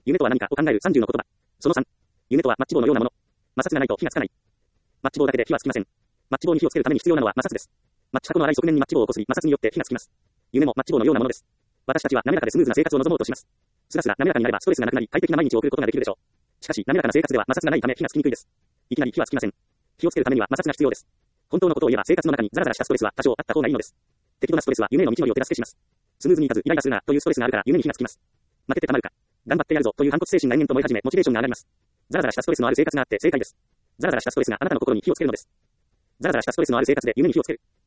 夢とは何かを考える30の言葉。その3。夢とはマッチ棒のようなもの。摩擦がないと火がつかない。マッチ棒だけで火はつきません。マッチ棒に火をつけるために必要なのは摩擦です。マッチ箱の粗い側面にマッチ棒をこすり、摩擦によって火がつきます。夢もマッチ棒のようなものです。私たちは滑らかでスムーズな生活を望もうとします。スラスラ滑らかになればストレスがなくなり、快適な毎日を送ることができるでしょう。しかし、滑らかな生活では摩擦がないため火がつきにくいです。いきなり火はつきません。火をつけるためには摩擦が必要です。本当のことを言えば生活の中にザラザラしたストレスは多少あった方がいいのです。適度なストレスは夢への道のりを手助けします。スムーズにいかずイライラするなというストレスがあるから夢に火がつきます。負けてたまるか。頑張ってやるぞという反骨精神が延々と燃え始めモチベーションが上がります。ザラザラしたストレスのある生活があって正解です。ザラザラしたストレスがあなたの心に火をつけるのです。ザラザラしたストレスのある生活で夢に火をつける。